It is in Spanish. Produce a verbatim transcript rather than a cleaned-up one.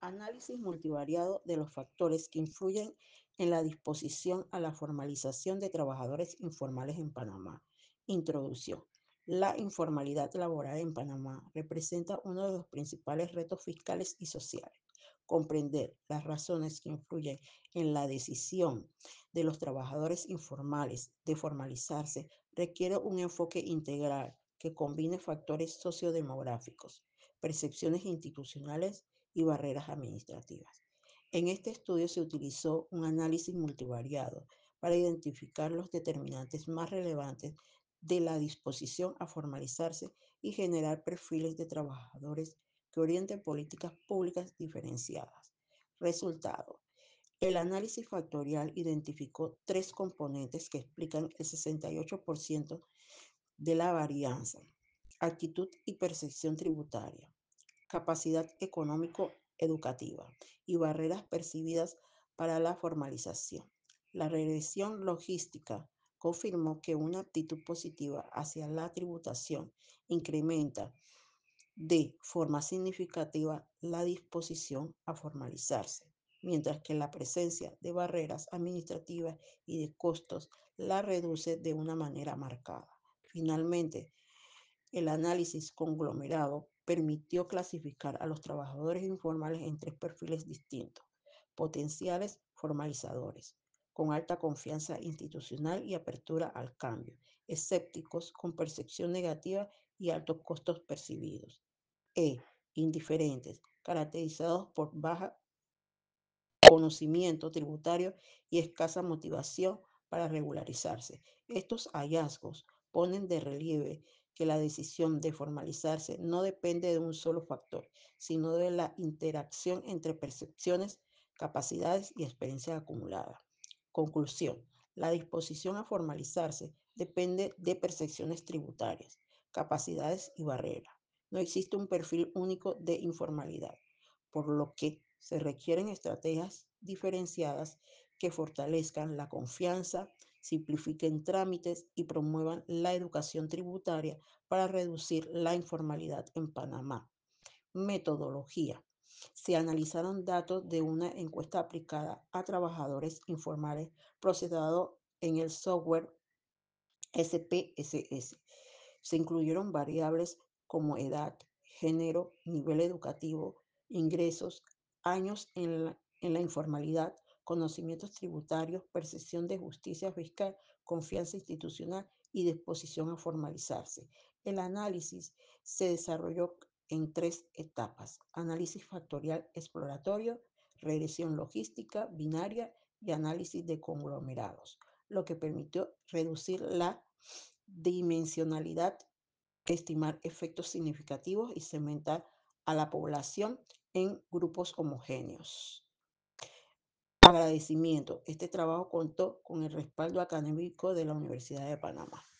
Análisis multivariado de los factores que influyen en la disposición a la formalización de trabajadores informales en Panamá. Introducción. La informalidad laboral en Panamá representa uno de los principales retos fiscales y sociales. Comprender las razones que influyen en la decisión de los trabajadores informales de formalizarse requiere un enfoque integral que combine factores sociodemográficos, percepciones institucionales y barreras administrativas. En este estudio se utilizó un análisis multivariado para identificar los determinantes más relevantes de la disposición a formalizarse y generar perfiles de trabajadores que orienten políticas públicas diferenciadas. Resultado. El análisis factorial identificó tres componentes que explican el sesenta y ocho por ciento de la varianza: actitud y percepción tributaria, capacidad económico-educativa y barreras percibidas para la formalización. La regresión logística confirmó que una actitud positiva hacia la tributación incrementa de forma significativa la disposición a formalizarse, mientras que la presencia de barreras administrativas y de costos la reduce de una manera marcada. Finalmente, el análisis conglomerado permitió clasificar a los trabajadores informales en tres perfiles distintos: potenciales formalizadores, con alta confianza institucional y apertura al cambio; escépticos, con percepción negativa y altos costos percibidos; e indiferentes, caracterizados por baja conocimiento tributario y escasa motivación para regularizarse. Estos hallazgos ponen de relieve que la decisión de formalizarse no depende de un solo factor, sino de la interacción entre percepciones, capacidades y experiencia acumulada. Conclusión. La disposición a formalizarse depende de percepciones tributarias, capacidades y barreras. No existe un perfil único de informalidad, por lo que se requieren estrategias diferenciadas que fortalezcan la confianza, simplifiquen trámites y promuevan la educación tributaria para reducir la informalidad en Panamá. Metodología. Se analizaron datos de una encuesta aplicada a trabajadores informales procesado en el software S P S S. Se incluyeron variables como edad, género, nivel educativo, ingresos, años en la, en la informalidad, conocimientos tributarios, percepción de justicia fiscal, confianza institucional y disposición a formalizarse. El análisis se desarrolló en tres etapas: análisis factorial exploratorio, regresión logística binaria y análisis de conglomerados, lo que permitió reducir la dimensionalidad, estimar efectos significativos y segmentar a la población en grupos homogéneos. Agradecimiento. Este trabajo contó con el respaldo académico de la Universidad de Panamá.